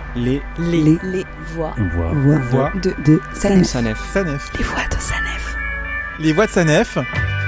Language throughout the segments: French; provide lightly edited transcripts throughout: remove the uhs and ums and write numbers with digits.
Les voix de Sanef. Sanef. Les voix de Sanef. Les voix de Sanef.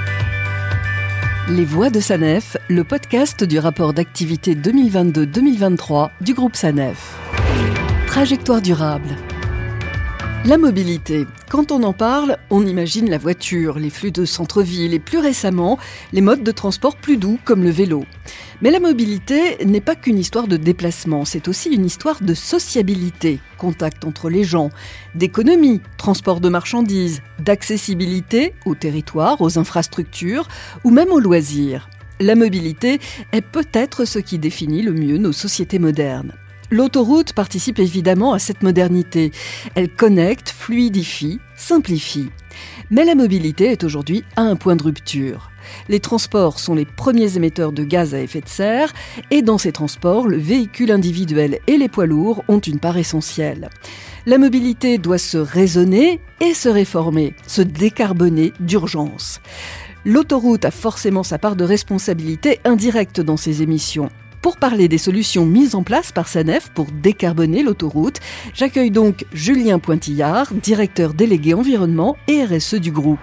Les voix de Sanef, le podcast du rapport d'activité 2022-2023 du groupe Sanef. Trajectoire durable. La mobilité. Quand on en parle, on imagine la voiture, les flux de centre-ville et plus récemment, les modes de transport plus doux comme le vélo. Mais la mobilité n'est pas qu'une histoire de déplacement, c'est aussi une histoire de sociabilité, contact entre les gens, d'économie, transport de marchandises, d'accessibilité aux territoires, aux infrastructures ou même aux loisirs. La mobilité est peut-être ce qui définit le mieux nos sociétés modernes. L'autoroute participe évidemment à cette modernité. Elle connecte, fluidifie, simplifie. Mais la mobilité est aujourd'hui à un point de rupture. Les transports sont les premiers émetteurs de gaz à effet de serre et dans ces transports, le véhicule individuel et les poids lourds ont une part essentielle. La mobilité doit se raisonner et se réformer, se décarboner d'urgence. L'autoroute a forcément sa part de responsabilité indirecte dans ces émissions. Pour parler des solutions mises en place par Sanef pour décarboner l'autoroute, j'accueille donc Julien Pointillard, directeur délégué environnement et RSE du groupe.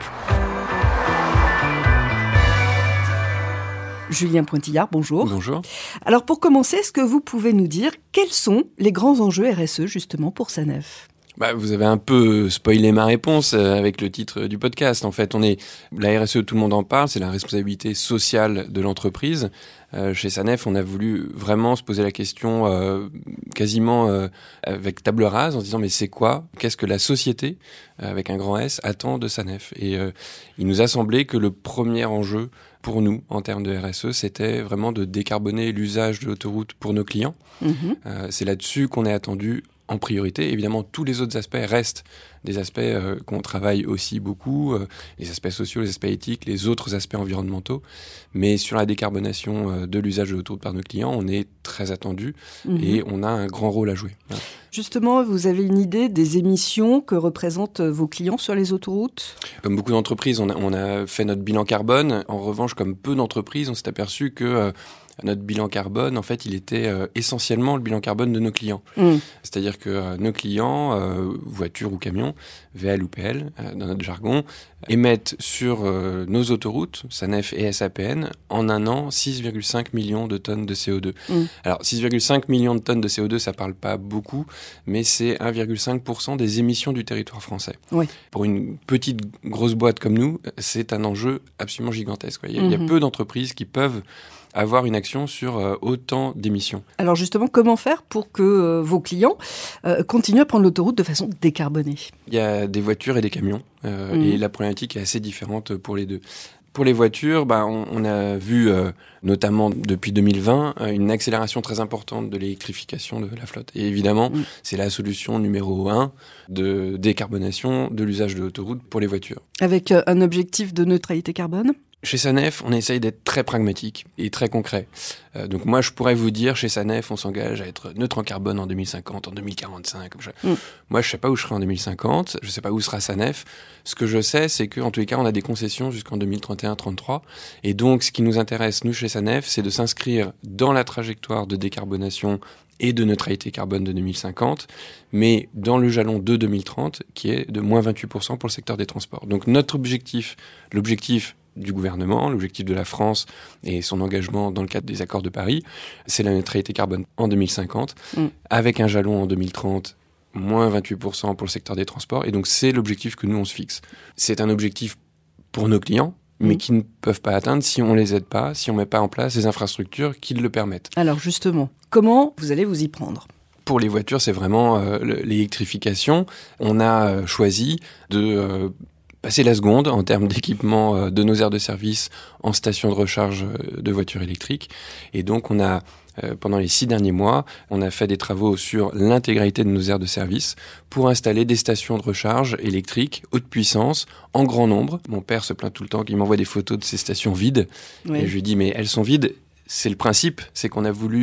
Julien Pointillard, bonjour. Bonjour. Alors pour commencer, est-ce que vous pouvez nous dire quels sont les grands enjeux RSE justement pour Sanef ? Vous avez un peu spoilé ma réponse avec le titre du podcast. En fait, la RSE, tout le monde en parle, c'est la responsabilité sociale de l'entreprise. Chez Sanef, on a voulu vraiment se poser la question quasiment avec table rase en se disant mais c'est quoi ? Qu'est-ce que la société, avec un grand S, attend de Sanef ? Et il nous a semblé que le premier enjeu pour nous, en termes de RSE, c'était vraiment de décarboner l'usage de l'autoroute pour nos clients. C'est là-dessus qu'on est attendu en priorité. Évidemment, tous les autres aspects restent des aspects qu'on travaille aussi beaucoup, les aspects sociaux, les aspects éthiques, les autres aspects environnementaux. Mais sur la décarbonation de l'usage de l'autoroute par nos clients, on est très attendu et on a un grand rôle à jouer. Voilà. Justement, vous avez une idée des émissions que représentent vos clients sur les autoroutes ? Comme beaucoup d'entreprises, on a fait notre bilan carbone. En revanche, comme peu d'entreprises, on s'est aperçu que notre bilan carbone, en fait, il était essentiellement le bilan carbone de nos clients. C'est-à-dire que nos clients, voitures ou camions, VL ou PL, dans notre jargon, émettent sur nos autoroutes, Sanef et SAPN, en un an, 6,5 millions de tonnes de CO2. Alors, 6,5 millions de tonnes de CO2, ça parle pas beaucoup, mais c'est 1,5% des émissions du territoire français. Oui. Pour une petite, grosse boîte comme nous, c'est un enjeu absolument gigantesque. Il y a peu d'entreprises qui peuvent avoir une action sur autant d'émissions. Alors justement, comment faire pour que vos clients continuent à prendre l'autoroute de façon décarbonée ? Il y a des voitures et des camions, et la problématique est assez différente pour les deux. Pour les voitures, on a vu, notamment depuis 2020, une accélération très importante de l'électrification de la flotte. Et évidemment, c'est la solution numéro 1 de décarbonation de l'usage de l'autoroute pour les voitures. Avec un objectif de neutralité carbone ? Chez Sanef, on essaye d'être très pragmatique et très concret. Donc moi, je pourrais vous dire, chez Sanef, on s'engage à être neutre en carbone en 2050, en 2045. Moi, je sais pas où je serai en 2050, je sais pas où sera Sanef. Ce que je sais, c'est qu'en tous les cas, on a des concessions jusqu'en 2031-33. Et donc, ce qui nous intéresse, nous, chez Sanef, c'est de s'inscrire dans la trajectoire de décarbonation et de neutralité carbone de 2050, mais dans le jalon de 2030, qui est de moins 28% pour le secteur des transports. Donc notre objectif, l'objectif du gouvernement, l'objectif de la France et son engagement dans le cadre des accords de Paris, c'est la neutralité carbone en 2050, avec un jalon en 2030, moins 28% pour le secteur des transports, et donc c'est l'objectif que nous on se fixe. C'est un objectif pour nos clients, mais qui ne peuvent pas atteindre si on les aide pas, si on met pas en place les infrastructures qui le permettent. Alors justement, comment vous allez vous y prendre ? Pour les voitures, c'est vraiment l'électrification. On a choisi de passer la seconde en termes d'équipement de nos aires de service en station de recharge de voitures électriques. Et donc, on a, pendant les 6 derniers mois, on a fait des travaux sur l'intégralité de nos aires de service pour installer des stations de recharge électriques haute puissance en grand nombre. Mon père se plaint tout le temps qu'il m'envoie des photos de ces stations vides. Oui. Et je lui dis, mais elles sont vides. C'est le principe, c'est qu'on a voulu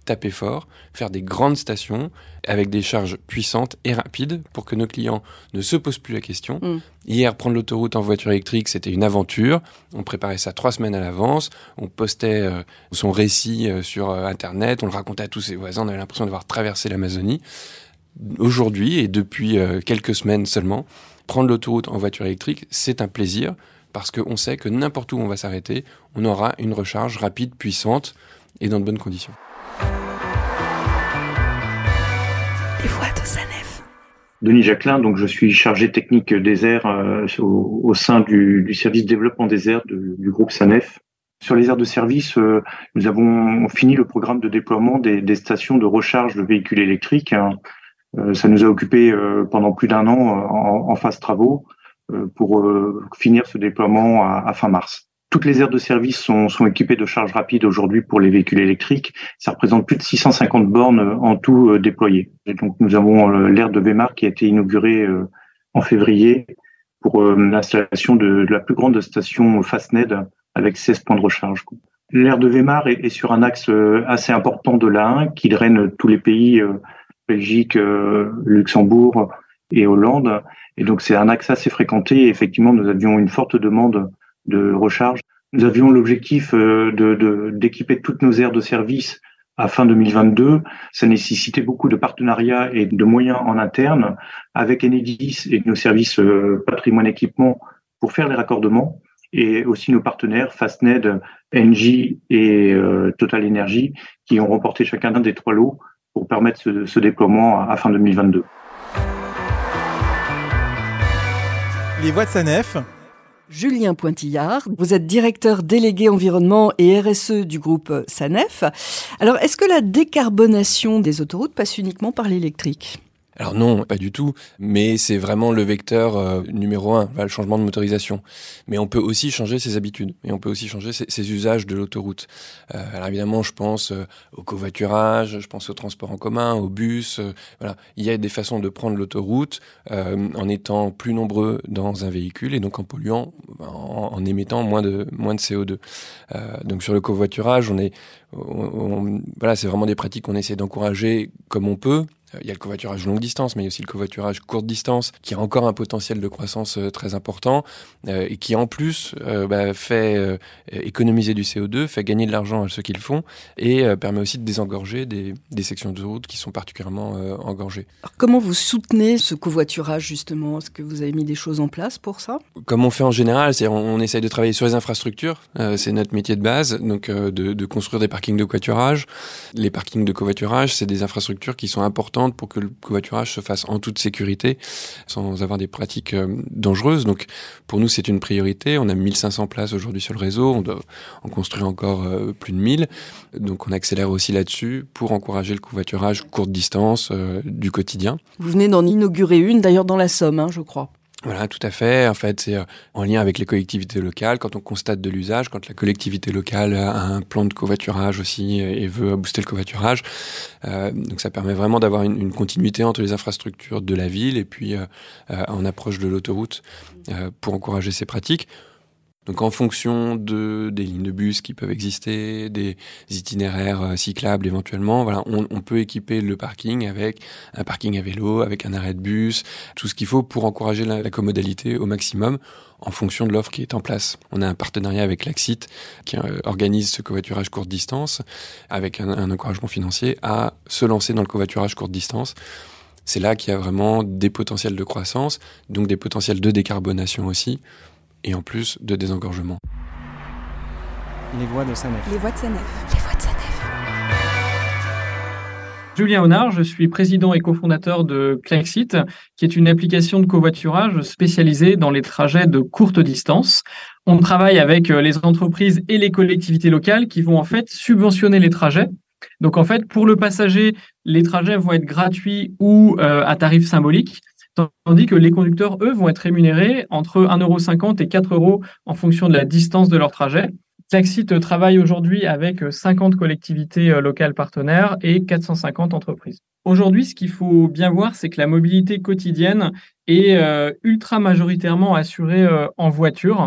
taper fort, faire des grandes stations avec des charges puissantes et rapides pour que nos clients ne se posent plus la question. Hier, prendre l'autoroute en voiture électrique, c'était une aventure. On préparait ça 3 semaines à l'avance. On postait son récit sur Internet. On le racontait à tous ses voisins. On avait l'impression d'avoir traversé l'Amazonie. Aujourd'hui, et depuis quelques semaines seulement, prendre l'autoroute en voiture électrique, c'est un plaisir parce qu'on sait que n'importe où on va s'arrêter, on aura une recharge rapide, puissante et dans de bonnes conditions. Les voix de Sanef. Denis Jacquelin, donc je suis chargé technique des aires au sein du service développement des aires du groupe Sanef. Sur les aires de service, nous avons fini le programme de déploiement des stations de recharge de véhicules électriques. Ça nous a occupé pendant plus d'1 an en phase travaux pour finir ce déploiement à fin mars. Toutes les aires de service sont équipées de charge rapide aujourd'hui pour les véhicules électriques. Ça représente plus de 650 bornes en tout déployées. Et donc nous avons l'aire de Weimar qui a été inaugurée en février pour l'installation de la plus grande station Fastned avec 16 points de recharge. L'aire de Weimar est sur un axe assez important de l'A1 qui draine tous les pays, Belgique, Luxembourg et Hollande. Et donc c'est un axe assez fréquenté. Et effectivement, nous avions une forte demande de recharge. Nous avions l'objectif d'équiper toutes nos aires de service à fin 2022. Ça nécessitait beaucoup de partenariats et de moyens en interne avec Enedis et nos services patrimoine équipement pour faire les raccordements, et aussi nos partenaires Fastned, Engie et Total Energy qui ont remporté chacun des 3 lots pour permettre ce déploiement à fin 2022. Les voix de Sanef. Julien Pointillard, vous êtes directeur délégué environnement et RSE du groupe Sanef. Alors, est-ce que la décarbonation des autoroutes passe uniquement par l'électrique ? Alors non, pas du tout, mais c'est vraiment le vecteur numéro 1, le changement de motorisation. Mais on peut aussi changer ses habitudes, et on peut aussi changer ses usages de l'autoroute. Alors évidemment, je pense au covoiturage, je pense au transport en commun, au bus. Voilà, il y a des façons de prendre l'autoroute en étant plus nombreux dans un véhicule et donc en polluant, en émettant moins de CO2. Donc sur le covoiturage, voilà, c'est vraiment des pratiques qu'on essaie d'encourager comme on peut. Il y a le covoiturage longue distance, mais il y a aussi le covoiturage courte distance, qui a encore un potentiel de croissance très important et qui en plus fait économiser du CO2, fait gagner de l'argent à ceux qui le font et permet aussi de désengorger des sections de route qui sont particulièrement engorgées. Alors, comment vous soutenez ce covoiturage justement ? Est-ce que vous avez mis des choses en place pour ça ? Comme on fait en général, c'est-à-dire on essaye de travailler sur les infrastructures, c'est notre métier de base, donc de construire des parkings de covoiturage. Les parkings de covoiturage, c'est des infrastructures qui sont importantes pour que le covoiturage se fasse en toute sécurité, sans avoir des pratiques dangereuses. Donc, pour nous, c'est une priorité. On a 1500 places aujourd'hui sur le réseau. On doit en construire encore plus de 1000. Donc, on accélère aussi là-dessus pour encourager le covoiturage courte distance du quotidien. Vous venez d'en inaugurer une, d'ailleurs, dans la Somme, je crois. Voilà, tout à fait. En fait, c'est en lien avec les collectivités locales. Quand on constate de l'usage, quand la collectivité locale a un plan de covoiturage aussi et veut booster le covoiturage. Donc ça permet vraiment d'avoir une continuité entre les infrastructures de la ville et puis en approche de l'autoroute pour encourager ces pratiques. Donc en fonction des lignes de bus qui peuvent exister, des itinéraires cyclables éventuellement, voilà, on peut équiper le parking avec un parking à vélo, avec un arrêt de bus, tout ce qu'il faut pour encourager la commodalité au maximum en fonction de l'offre qui est en place. On a un partenariat avec l'Axit qui organise ce covoiturage courte distance avec un encouragement financier à se lancer dans le covoiturage courte distance. C'est là qu'il y a vraiment des potentiels de croissance, donc des potentiels de décarbonation aussi, et en plus de désengorgement. Les voix de Sanef. Les voix de Sanef. Les voix de Sanef. Julien Honard, je suis président et cofondateur de Klaxit, qui est une application de covoiturage spécialisée dans les trajets de courte distance. On travaille avec les entreprises et les collectivités locales qui vont en fait subventionner les trajets. Donc en fait, pour le passager, les trajets vont être gratuits ou à tarif symbolique. Tandis que les conducteurs, eux, vont être rémunérés entre 1,50 € et 4 € en fonction de la distance de leur trajet. Klaxit travaille aujourd'hui avec 50 collectivités locales partenaires et 450 entreprises. Aujourd'hui, ce qu'il faut bien voir, c'est que la mobilité quotidienne est ultra majoritairement assurée en voiture.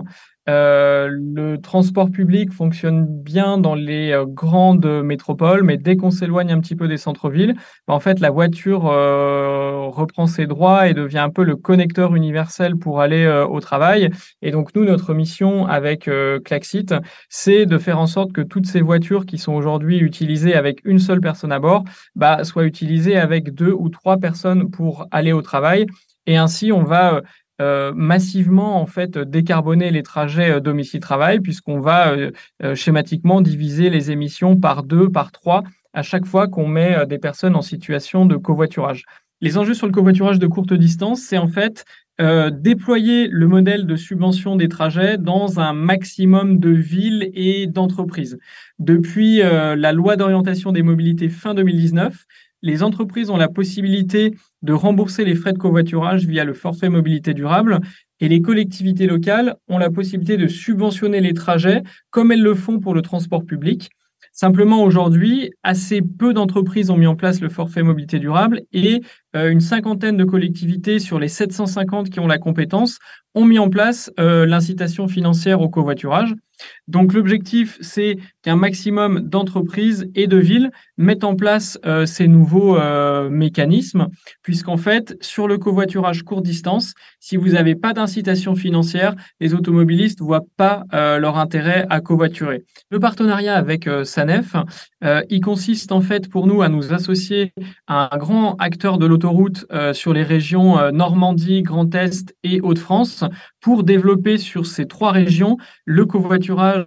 le transport public fonctionne bien dans les grandes métropoles, mais dès qu'on s'éloigne un petit peu des centres-villes, en fait, la voiture reprend ses droits et devient un peu le connecteur universel pour aller au travail. Et donc, nous, notre mission avec Klaxit, c'est de faire en sorte que toutes ces voitures qui sont aujourd'hui utilisées avec une seule personne à bord, soient utilisées avec 2 ou 3 personnes pour aller au travail. Et ainsi, on va massivement en fait décarboner les trajets domicile-travail, puisqu'on va schématiquement diviser les émissions par 2, par 3 à chaque fois qu'on met des personnes en situation de covoiturage. Les enjeux sur le covoiturage de courte distance, c'est en fait déployer le modèle de subvention des trajets dans un maximum de villes et d'entreprises. Depuis la loi d'orientation des mobilités fin 2019, les entreprises ont la possibilité de rembourser les frais de covoiturage via le forfait mobilité durable et les collectivités locales ont la possibilité de subventionner les trajets comme elles le font pour le transport public. Simplement, aujourd'hui, assez peu d'entreprises ont mis en place le forfait mobilité durable et une cinquantaine de collectivités sur les 750 qui ont la compétence ont mis en place l'incitation financière au covoiturage. Donc, l'objectif, c'est qu'un maximum d'entreprises et de villes mettent en place ces nouveaux mécanismes, puisqu'en fait, sur le covoiturage courte distance, si vous n'avez pas d'incitation financière, les automobilistes ne voient pas leur intérêt à covoiturer. Le partenariat avec SANEF, il consiste en fait pour nous à nous associer à un grand acteur de l'autoroute sur les régions Normandie, Grand Est et Hauts-de-France pour développer sur ces 3 régions le covoiturage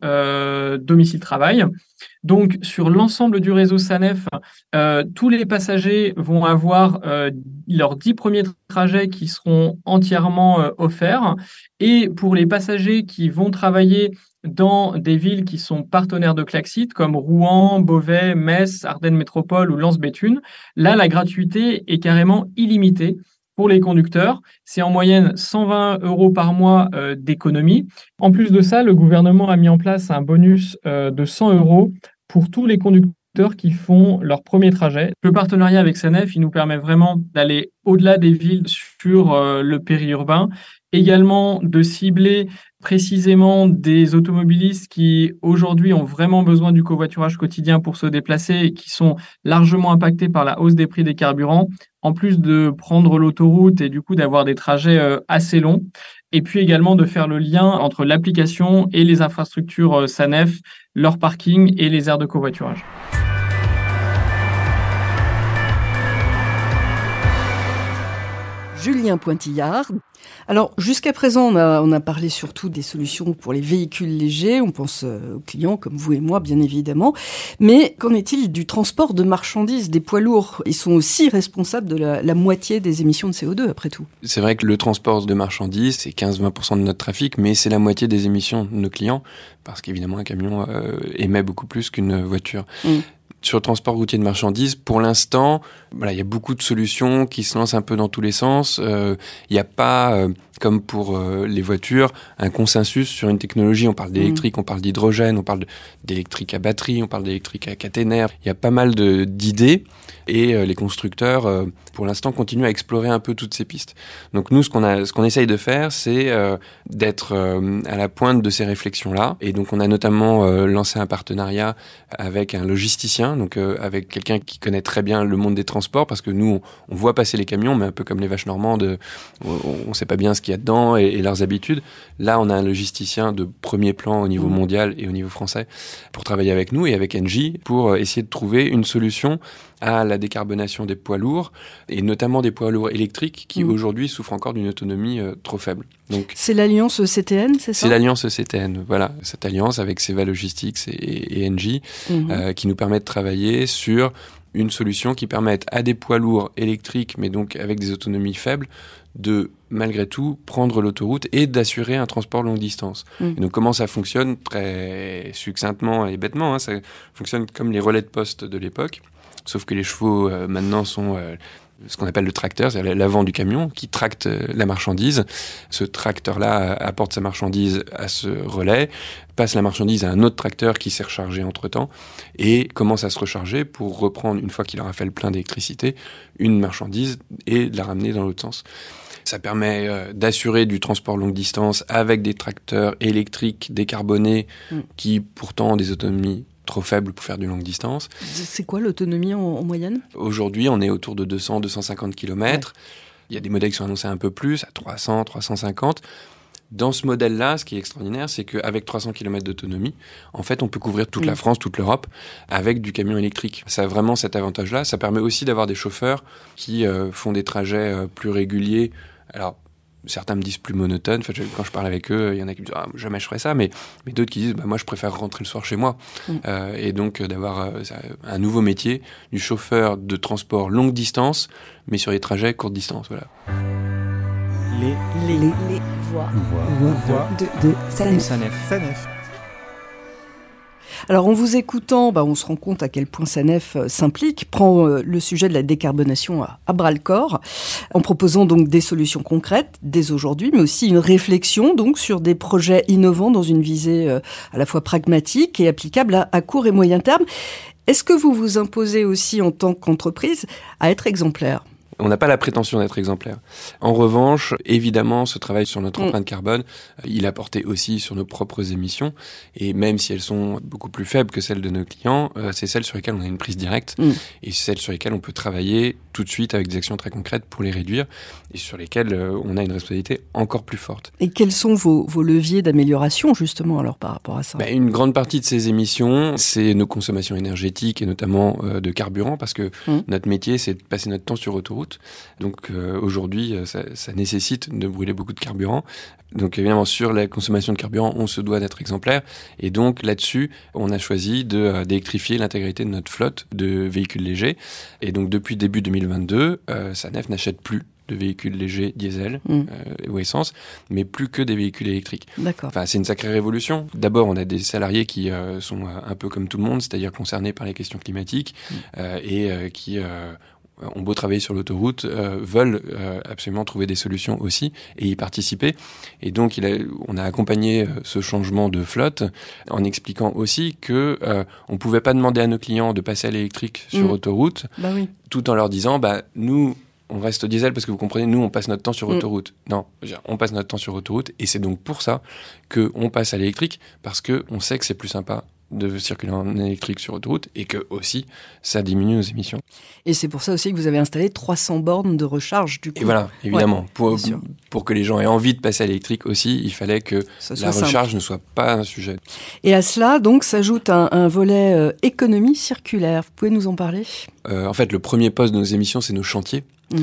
domicile-travail. Donc, sur l'ensemble du réseau SANEF, tous les passagers vont avoir leurs 10 premiers trajets qui seront entièrement offerts. Et pour les passagers qui vont travailler dans des villes qui sont partenaires de Klaxit, comme Rouen, Beauvais, Metz, Ardennes Métropole ou Lens-Béthune, là, la gratuité est carrément illimitée. Pour les conducteurs, c'est en moyenne 120 € par mois d'économie. En plus de ça, le gouvernement a mis en place un bonus de 100 € pour tous les conducteurs qui font leur premier trajet. Le partenariat avec SANEF, il nous permet vraiment d'aller au-delà des villes sur le périurbain, également de cibler précisément des automobilistes qui aujourd'hui ont vraiment besoin du covoiturage quotidien pour se déplacer et qui sont largement impactés par la hausse des prix des carburants, en plus de prendre l'autoroute et du coup d'avoir des trajets assez longs. Et puis également de faire le lien entre l'application et les infrastructures SANEF, leur parking et les aires de covoiturage. Julien Pointillard. Alors, jusqu'à présent, on a parlé surtout des solutions pour les véhicules légers. On pense aux clients comme vous et moi, bien évidemment. Mais qu'en est-il du transport de marchandises, des poids lourds ? Ils sont aussi responsables de la moitié des émissions de CO2, après tout. C'est vrai que le transport de marchandises, c'est 15-20% de notre trafic, mais c'est la moitié des émissions de nos clients, parce qu'évidemment, un camion émet beaucoup plus qu'une voiture. Sur le transport routier de marchandises, pour l'instant, il y a beaucoup de solutions qui se lancent un peu dans tous les sens. Il n'y a pas, comme pour les voitures, un consensus sur une technologie. On parle d'électrique, on parle d'hydrogène, on parle d'électrique à batterie, on parle d'électrique à caténaire. Il y a pas mal d'idées et les constructeurs, pour l'instant, continuent à explorer un peu toutes ces pistes. Donc nous, ce qu'on essaye de faire, c'est d'être à la pointe de ces réflexions-là. Et donc on a notamment lancé un partenariat avec un logisticien, donc avec quelqu'un qui connaît très bien le monde des transports, parce que nous, on voit passer les camions, mais un peu comme les vaches normandes, on ne sait pas bien ce qu'il y a dedans et leurs habitudes. Là, on a un logisticien de premier plan au niveau mondial et au niveau français pour travailler avec nous et avec Engie pour essayer de trouver une solution à la décarbonation des poids lourds, et notamment des poids lourds électriques qui aujourd'hui souffrent encore d'une autonomie trop faible. Donc, c'est l'alliance CTN, c'est ça ? C'est l'alliance CTN, voilà. Cette alliance avec Seva Logistics et Engie qui nous permet de travailler sur une solution qui permette à des poids lourds électriques, mais donc avec des autonomies faibles, de, malgré tout, prendre l'autoroute et d'assurer un transport longue distance. Et donc, comment ça fonctionne ? Très succinctement et bêtement, ça fonctionne comme les relais de poste de l'époque. Sauf que les chevaux, maintenant, sont ce qu'on appelle le tracteur, c'est-à-dire l'avant du camion qui tracte la marchandise. Ce tracteur-là apporte sa marchandise à ce relais, passe la marchandise à un autre tracteur qui s'est rechargé entre-temps et commence à se recharger pour reprendre, une fois qu'il aura fait le plein d'électricité, une marchandise et de la ramener dans l'autre sens. Ça permet d'assurer du transport longue distance avec des tracteurs électriques décarbonés qui pourtant ont des autonomies trop faibles pour faire du longue distance. C'est quoi l'autonomie en moyenne ? Aujourd'hui, on est autour de 200-250 km. Ouais. Il y a des modèles qui sont annoncés un peu plus, à 300, 350. Dans ce modèle-là, ce qui est extraordinaire, c'est qu'avec 300 km d'autonomie, en fait, on peut couvrir toute la France, toute l'Europe, avec du camion électrique. Ça a vraiment cet avantage-là. Ça permet aussi d'avoir des chauffeurs qui font des trajets plus réguliers. Alors, certains me disent plus monotones. En fait, quand je parle avec eux, il y en a qui me disent « jamais je ferais ça », mais d'autres qui disent « moi, je préfère rentrer le soir chez moi ». Et donc, d'avoir un nouveau métier, du chauffeur de transport longue distance, mais sur les trajets courte distance. Voilà. Les voix de Sanef. Alors en vous écoutant, on se rend compte à quel point Sanef s'implique, prend le sujet de la décarbonation à bras-le-corps, en proposant donc des solutions concrètes dès aujourd'hui, mais aussi une réflexion donc sur des projets innovants dans une visée à la fois pragmatique et applicable à court et moyen terme. Est-ce que vous vous imposez aussi en tant qu'entreprise à être exemplaire ? On n'a pas la prétention d'être exemplaire. En revanche, évidemment, ce travail sur notre empreinte carbone, il a porté aussi sur nos propres émissions. Et même si elles sont beaucoup plus faibles que celles de nos clients, c'est celles sur lesquelles on a une prise directe et celles sur lesquelles on peut travailler tout de suite avec des actions très concrètes pour les réduire et sur lesquelles on a une responsabilité encore plus forte. Et quels sont vos leviers d'amélioration, justement, alors par rapport à ça ? Une grande partie de ces émissions, c'est nos consommations énergétiques et notamment de carburant, parce que notre métier, c'est de passer notre temps sur autoroute. Donc aujourd'hui, ça nécessite de brûler beaucoup de carburant. Donc évidemment, sur la consommation de carburant, on se doit d'être exemplaire. Et donc là-dessus, on a choisi d'électrifier l'intégralité de notre flotte de véhicules légers. Et donc depuis début 2022, Sanef n'achète plus de véhicules légers diesel ou essence, mais plus que des véhicules électriques. D'accord. Enfin, c'est une sacrée révolution. D'abord, on a des salariés qui sont un peu comme tout le monde, c'est-à-dire concernés par les questions climatiques et qui ont beau travailler sur l'autoroute, veulent absolument trouver des solutions aussi et y participer. Et donc, on a accompagné ce changement de flotte en expliquant aussi que on pouvait pas demander à nos clients de passer à l'électrique sur autoroute, tout en leur disant, nous, on reste au diesel parce que vous comprenez, nous, on passe notre temps sur autoroute. Non, on passe notre temps sur autoroute et c'est donc pour ça qu'on passe à l'électrique, parce qu'on sait que c'est plus sympa de circuler en électrique sur autoroute et que aussi ça diminue nos émissions. Et c'est pour ça aussi que vous avez installé 300 bornes de recharge du coup. Et voilà, évidemment, pour que les gens aient envie de passer à l'électrique aussi, il fallait que la recharge ne soit pas un sujet. Et à cela donc s'ajoute un volet économie circulaire. Vous pouvez nous en parler ? En fait, le premier poste de nos émissions, c'est nos chantiers.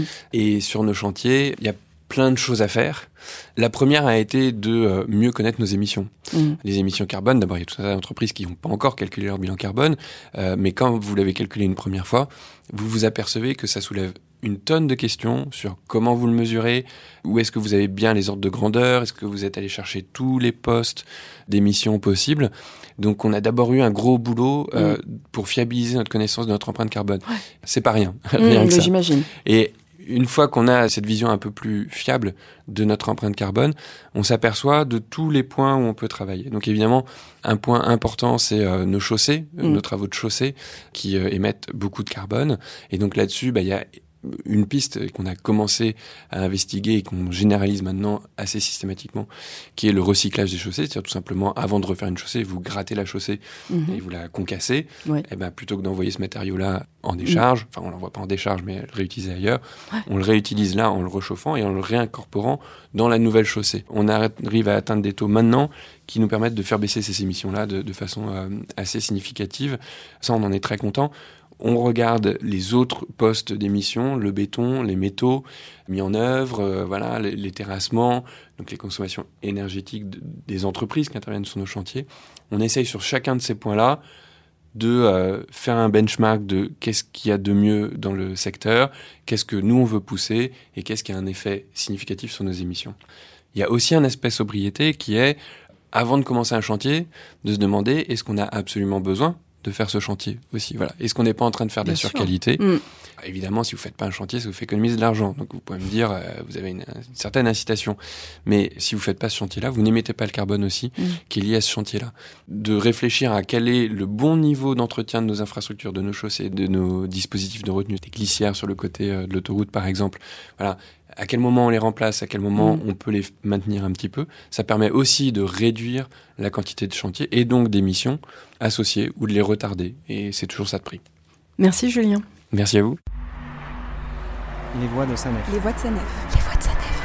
Et sur nos chantiers, il y a plein de choses à faire. La première a été de mieux connaître nos émissions. Les émissions carbone, d'abord, il y a tout un tas d'entreprises qui n'ont pas encore calculé leur bilan carbone, mais quand vous l'avez calculé une première fois, vous vous apercevez que ça soulève une tonne de questions sur comment vous le mesurez, où est-ce que vous avez bien les ordres de grandeur, est-ce que vous êtes allé chercher tous les postes d'émissions possibles. Donc on a d'abord eu un gros boulot pour fiabiliser notre connaissance de notre empreinte carbone. C'est pas rien, rien que ça. J'imagine. Et une fois qu'on a cette vision un peu plus fiable de notre empreinte carbone, on s'aperçoit de tous les points où on peut travailler. Donc évidemment, un point important, c'est nos chaussées, nos travaux de chaussée qui émettent beaucoup de carbone. Et donc là-dessus, il y a une piste qu'on a commencé à investiguer et qu'on généralise maintenant assez systématiquement, qui est le recyclage des chaussées. C'est-à-dire tout simplement, avant de refaire une chaussée, vous grattez la chaussée et vous la concassez. Et plutôt que d'envoyer ce matériau-là en décharge, on l'envoie pas en décharge, mais le réutiliser ailleurs, on le réutilise là en le réchauffant et en le réincorporant dans la nouvelle chaussée. On arrive à atteindre des taux maintenant qui nous permettent de faire baisser ces émissions-là de façon assez significative. Ça, on en est très content. On regarde les autres postes d'émissions, le béton, les métaux mis en œuvre, les terrassements, donc les consommations énergétiques des entreprises qui interviennent sur nos chantiers. On essaye sur chacun de ces points-là de faire un benchmark de qu'est-ce qu'il y a de mieux dans le secteur, qu'est-ce que nous on veut pousser et qu'est-ce qui a un effet significatif sur nos émissions. Il y a aussi un aspect sobriété qui est, avant de commencer un chantier, de se demander est-ce qu'on a absolument besoin de faire ce chantier aussi. Est-ce qu'on n'est pas en train de faire de la surqualité ? évidemment, si vous faites pas un chantier, ça vous fait économiser de l'argent. Donc vous pouvez me dire, vous avez une certaine incitation. Mais si vous faites pas ce chantier-là, vous n'émettez pas le carbone aussi qui est lié à ce chantier-là. De réfléchir à quel est le bon niveau d'entretien de nos infrastructures, de nos chaussées, de nos dispositifs de retenue, des glissières sur le côté de l'autoroute par exemple. Voilà. À quel moment on les remplace, à quel moment on peut les maintenir un petit peu. Ça permet aussi de réduire la quantité de chantier et donc d'émissions associées ou de les retarder. Et c'est toujours ça de prix. Merci Julien. Merci à vous. Les voies de Sanef. Les voies de Sanef. Les voies de Sanef.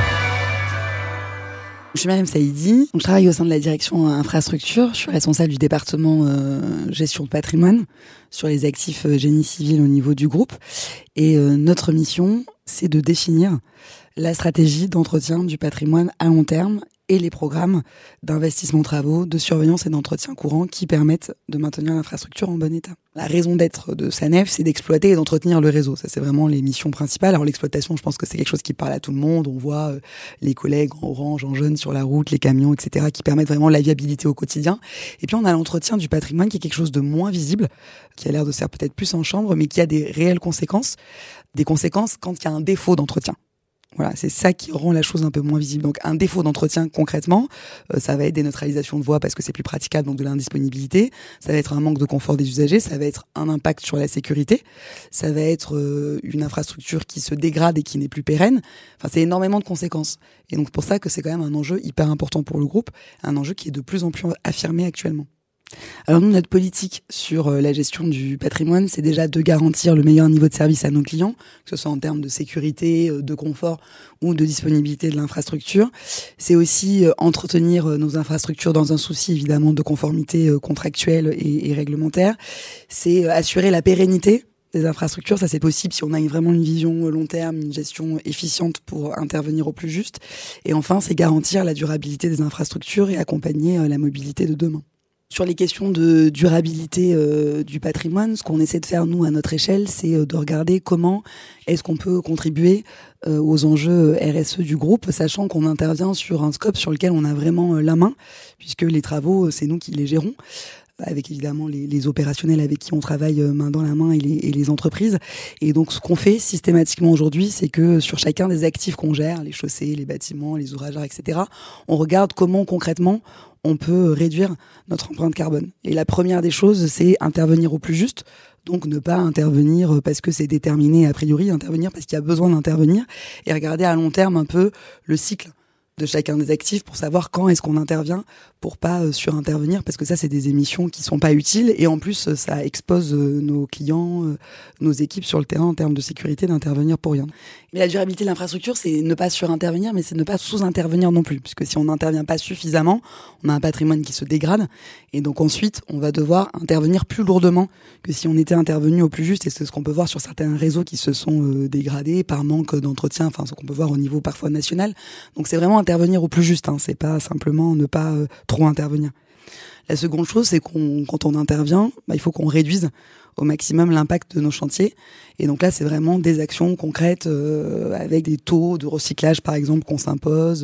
Je suis Mariam Saïdi. Je travaille au sein de la direction infrastructure. Je suis responsable du département gestion de patrimoine sur les actifs génie civil au niveau du groupe. Et notre mission, c'est de définir la stratégie d'entretien du patrimoine à long terme et les programmes d'investissement travaux, de surveillance et d'entretien courant qui permettent de maintenir l'infrastructure en bon état. La raison d'être de Sanef, c'est d'exploiter et d'entretenir le réseau. Ça, c'est vraiment les missions principales. Alors l'exploitation, je pense que c'est quelque chose qui parle à tout le monde. On voit les collègues en orange, en jaune sur la route, les camions, etc., qui permettent vraiment la viabilité au quotidien. Et puis on a l'entretien du patrimoine qui est quelque chose de moins visible, qui a l'air de se faire peut-être plus en chambre, mais qui a des réelles conséquences. Des conséquences quand il y a un défaut d'entretien. Voilà, c'est ça qui rend la chose un peu moins visible. Donc un défaut d'entretien concrètement, ça va être des neutralisations de voies parce que c'est plus praticable, donc de l'indisponibilité. Ça va être un manque de confort des usagers, ça va être un impact sur la sécurité, ça va être une infrastructure qui se dégrade et qui n'est plus pérenne. Enfin, c'est énormément de conséquences. Et donc pour ça que c'est quand même un enjeu hyper important pour le groupe, un enjeu qui est de plus en plus affirmé actuellement. Alors nous, notre politique sur la gestion du patrimoine, c'est déjà de garantir le meilleur niveau de service à nos clients, que ce soit en termes de sécurité, de confort ou de disponibilité de l'infrastructure. C'est aussi entretenir nos infrastructures dans un souci évidemment de conformité contractuelle et réglementaire. C'est assurer la pérennité des infrastructures, ça c'est possible si on a vraiment une vision long terme, une gestion efficiente pour intervenir au plus juste. Et enfin, c'est garantir la durabilité des infrastructures et accompagner la mobilité de demain. Sur les questions de durabilité du patrimoine, ce qu'on essaie de faire, nous, à notre échelle, c'est de regarder comment est-ce qu'on peut contribuer aux enjeux RSE du groupe, sachant qu'on intervient sur un scope sur lequel on a vraiment la main, puisque les travaux, c'est nous qui les gérons, avec évidemment les opérationnels avec qui on travaille main dans la main et les entreprises. Et donc, ce qu'on fait systématiquement aujourd'hui, c'est que sur chacun des actifs qu'on gère, les chaussées, les bâtiments, les ouvrages, etc., on regarde comment concrètement on peut réduire notre empreinte carbone. Et la première des choses, c'est intervenir au plus juste. Donc ne pas intervenir parce que c'est déterminé a priori, intervenir parce qu'il y a besoin d'intervenir et regarder à long terme un peu le cycle de chacun des actifs pour savoir quand est-ce qu'on intervient pour pas surintervenir, parce que ça, c'est des émissions qui sont pas utiles et en plus, ça expose nos clients, nos équipes sur le terrain en termes de sécurité d'intervenir pour rien. Mais la durabilité de l'infrastructure, c'est ne pas surintervenir, mais c'est ne pas sous-intervenir non plus, puisque si on n'intervient pas suffisamment, on a un patrimoine qui se dégrade et donc ensuite, on va devoir intervenir plus lourdement que si on était intervenu au plus juste, et c'est ce qu'on peut voir sur certains réseaux qui se sont dégradés par manque d'entretien, enfin ce qu'on peut voir au niveau parfois national. Donc c'est vraiment intervenir au plus juste, hein, c'est pas simplement ne pas trop intervenir. La seconde chose, c'est quand on intervient, il faut qu'on réduise au maximum l'impact de nos chantiers. Et donc là, c'est vraiment des actions concrètes avec des taux de recyclage, par exemple, qu'on s'impose,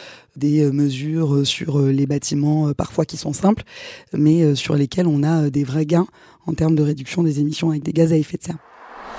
des mesures sur les bâtiments, parfois qui sont simples, mais sur lesquels on a des vrais gains en termes de réduction des émissions avec des gaz à effet de serre.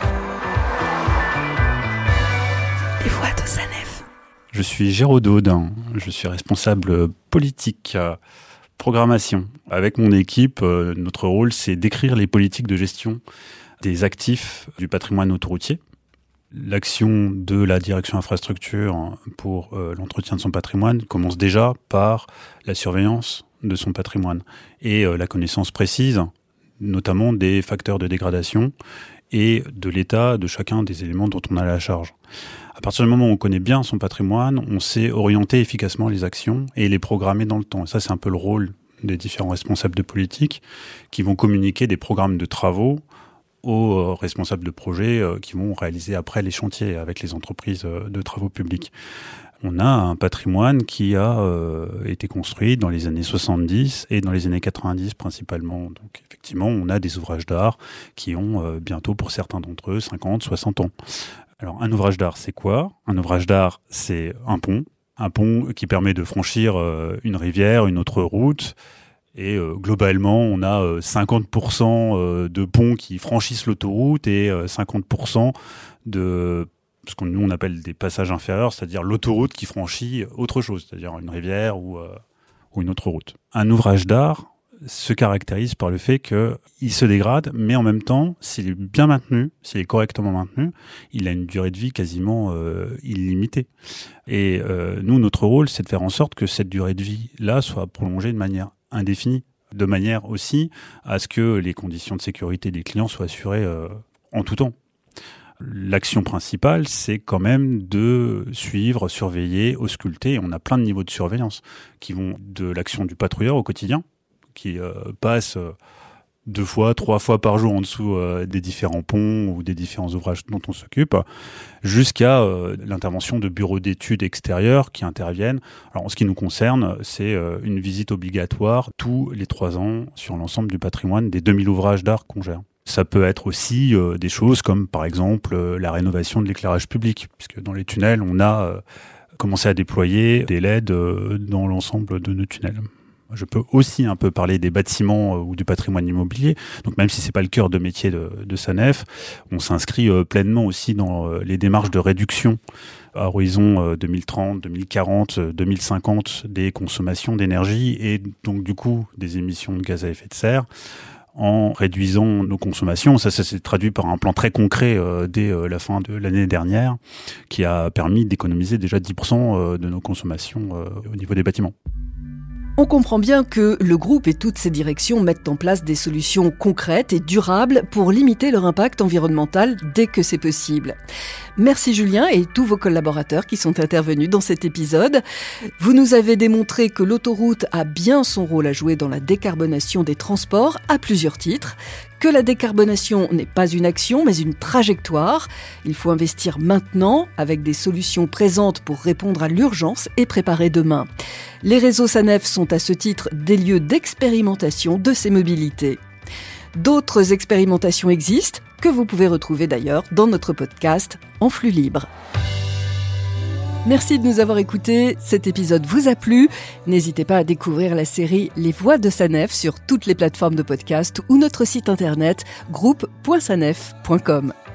Les voies de Sanef. Je suis Géraud Daude, je suis responsable politique, programmation. Avec mon équipe, notre rôle, c'est d'écrire les politiques de gestion des actifs du patrimoine autoroutier. L'action de la direction infrastructure pour l'entretien de son patrimoine commence déjà par la surveillance de son patrimoine et la connaissance précise, notamment des facteurs de dégradation et de l'état de chacun des éléments dont on a la charge. À partir du moment où on connaît bien son patrimoine, on sait orienter efficacement les actions et les programmer dans le temps. Et ça, c'est un peu le rôle des différents responsables de politique qui vont communiquer des programmes de travaux aux responsables de projets qui vont réaliser après les chantiers avec les entreprises de travaux publics. On a un patrimoine qui a été construit dans les années 70 et dans les années 90 principalement. Donc effectivement, on a des ouvrages d'art qui ont bientôt, pour certains d'entre eux, 50, 60 ans. Alors un ouvrage d'art, c'est quoi ? Un ouvrage d'art, c'est un pont qui permet de franchir une rivière, une autre route, Et globalement, on a 50% de ponts qui franchissent l'autoroute et 50% de ce qu'on nous on appelle des passages inférieurs, c'est-à-dire l'autoroute qui franchit autre chose, c'est-à-dire une rivière ou une autre route. Un ouvrage d'art se caractérise par le fait qu'il se dégrade, mais en même temps, s'il est bien maintenu, s'il est correctement maintenu, il a une durée de vie quasiment illimitée. Et nous, notre rôle, c'est de faire en sorte que cette durée de vie-là soit prolongée de manière indéfinie, de manière aussi à ce que les conditions de sécurité des clients soient assurées en tout temps. L'action principale, c'est quand même de suivre, surveiller, ausculter. On a plein de niveaux de surveillance qui vont de l'action du patrouilleur au quotidien, qui passe 2 fois, 3 fois par jour en dessous des différents ponts ou des différents ouvrages dont on s'occupe, jusqu'à l'intervention de bureaux d'études extérieurs qui interviennent. Alors, en ce qui nous concerne, c'est une visite obligatoire tous les 3 ans sur l'ensemble du patrimoine des 2000 ouvrages d'art qu'on gère. Ça peut être aussi des choses comme, par exemple, la rénovation de l'éclairage public, puisque dans les tunnels, on a commencé à déployer des LED dans l'ensemble de nos tunnels. Je peux aussi un peu parler des bâtiments ou du patrimoine immobilier. Donc même si c'est pas le cœur de métier de SANEF, on s'inscrit pleinement aussi dans les démarches de réduction à horizon 2030, 2040, 2050 des consommations d'énergie et donc du coup des émissions de gaz à effet de serre en réduisant nos consommations. Ça s'est traduit par un plan très concret dès la fin de l'année dernière qui a permis d'économiser déjà 10% de nos consommations au niveau des bâtiments. On comprend bien que le groupe et toutes ses directions mettent en place des solutions concrètes et durables pour limiter leur impact environnemental dès que c'est possible. Merci Julien et tous vos collaborateurs qui sont intervenus dans cet épisode. Vous nous avez démontré que l'autoroute a bien son rôle à jouer dans la décarbonation des transports à plusieurs titres, que la décarbonation n'est pas une action mais une trajectoire. Il faut investir maintenant avec des solutions présentes pour répondre à l'urgence et préparer demain. Les réseaux SANEF sont à ce titre des lieux d'expérimentation de ces mobilités. D'autres expérimentations existent, que vous pouvez retrouver d'ailleurs dans notre podcast en flux libre. Merci de nous avoir écoutés. Cet épisode vous a plu. N'hésitez pas à découvrir la série Les Voix de SANEF sur toutes les plateformes de podcast ou notre site internet groupe.sanef.com.